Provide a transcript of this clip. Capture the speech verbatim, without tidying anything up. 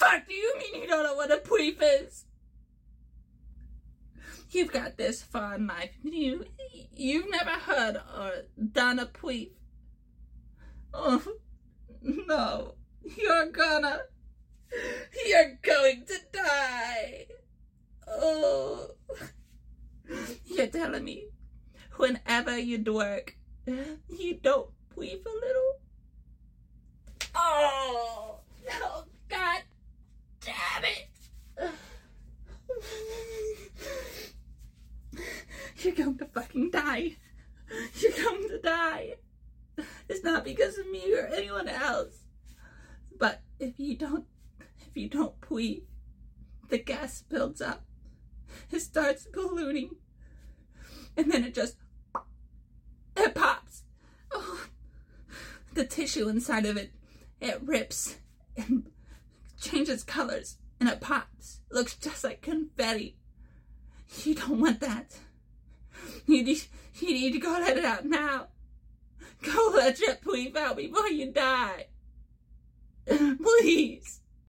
fuck do you mean you don't know what a queef is? You've got this far in life. You, you've never heard or done a queef. Oh, no. You're gonna... You're going to die. Oh. You're telling me whenever you work, you don't queef a little? Oh, no, God damn it. You're going to fucking die. You're going to die. It's not because of me or anyone else. But if you don't, if you don't queef, the gas builds up. It starts ballooning. And then it just, it pops. Oh, the tissue inside of it, it rips and changes colors. And it pops. It looks just like confetti. You don't want that. You need, you need to go let it out now. Go let your queef out before you die. Please.